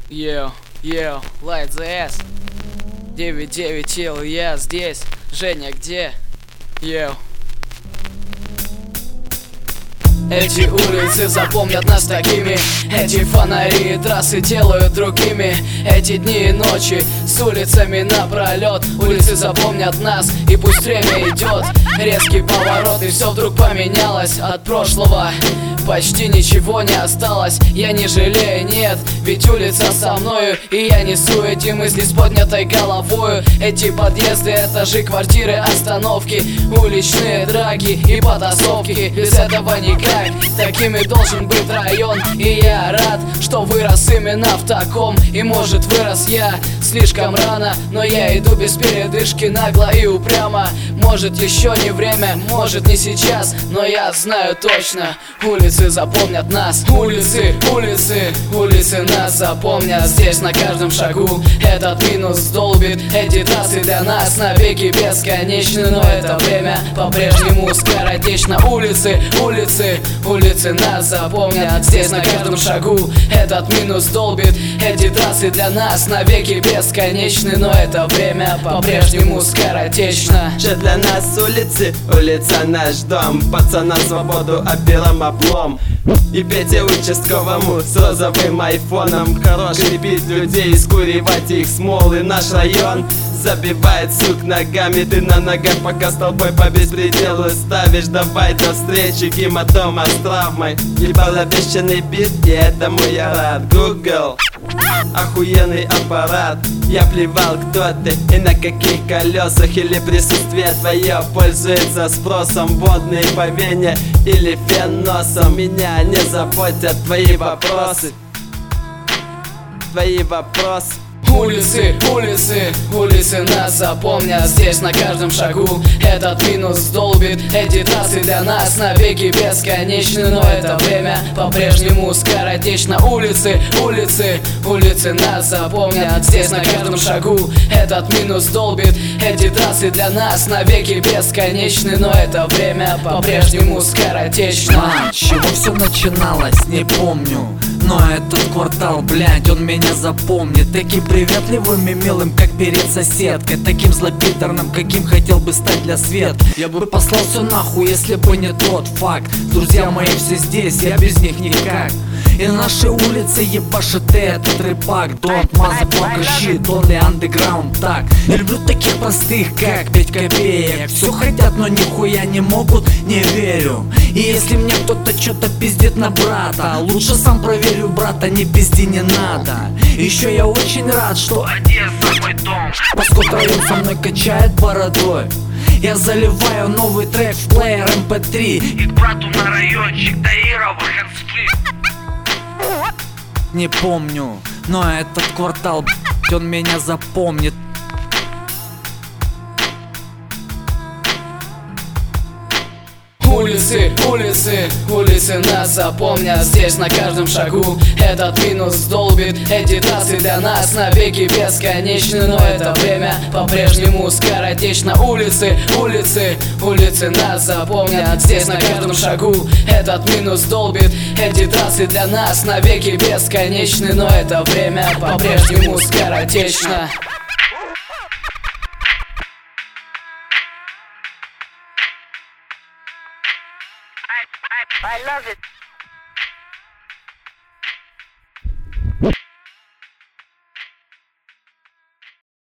Yo, Light the S 9-9 чел, я здесь. Женя, где? Yo. Эти улицы запомнят нас такими. Эти фонари и трассы делают другими. Эти дни и ночи с улицами напролет. Улицы запомнят нас, и пусть время идет. Резкий поворот, и все вдруг поменялось. От прошлого почти ничего не осталось. Я не жалею, нет, ведь улица со мною. И я несу эти мысли с поднятой головою. Эти подъезды, этажи, квартиры, остановки, уличные драки и потасовки. Без этого никак. Такими должен быть район. И я рад, что вырос именно в таком. И может вырос я слишком рано, но я иду без передышки, нагло и упрямо. Может еще не время, может не сейчас, но я знаю точно, улицы запомнят нас. Улицы нас запомнят. Здесь на каждом шагу этот минус долбит. Эти трассы для нас навеки бесконечны, но это время по-прежнему скоротечно. Улицы нас запомнят. Здесь на каждом шагу этот минус долбит. Эти трассы для нас навеки бесконечны, но это время по-прежнему скоротечно. Что для нас улица наш дом. Пацана свободу, а белым облом. И Пете участковому с розовым айфоном. Хорош крепить людей, скуривать их смол. И наш район забивает сук ногами. Ты на ногах, пока с толпой по беспределу ставишь. Давай до встречи, гематома с травмой. Ебал обещанный бит, и этому я рад. Google, охуенный аппарат. Я плевал, кто ты и на каких колесах. Или присутствие твое пользуется спросом. Водные по вене или фен носом. Меня не заботят твои вопросы. Улицы нас запомнят. Здесь на каждом шагу этот минус долбит. Эти трассы для нас навеки бесконечны, но это время по-прежнему скоротечно. Улицы нас запомнят. Здесь на каждом шагу этот минус долбит. Эти трассы для нас навеки бесконечны, но это время по-прежнему скоротечно. С чего все начиналось, не помню. Но этот квартал, блядь, он меня запомнит. Таким приветливым и милым, как перед соседкой. Таким злопидорным, каким хотел бы стать для свет. Я бы послал все нахуй, если бы не тот факт. Друзья мои все здесь, я без них никак. И на нашей улице ебашит этот рэпак. Don't motherfucker shit, only underground, так. Я люблю таких простых, как 5 копеек. Все хотят, но нихуя не могут, не верю. И если мне кто-то что-то пиздит на брата, лучше сам проверю, брата, не пизди, не надо. Еще я очень рад, что Одесса мой дом, поскольку район со мной качает бородой. Я заливаю новый трек в плеер MP3 и к брату на райончик Таирова хэндсприт. Не помню, но этот квартал, он меня запомнит. Улицы нас запомнят. Здесь на каждом шагу этот минус долбит. Эти трассы для нас навеки бесконечны, но это время по-прежнему скоротечно. Улицы нас запомнят. Здесь на каждом шагу этот минус долбит. Эти трассы для нас навеки бесконечны, но это время по-прежнему скоротечно. I love it.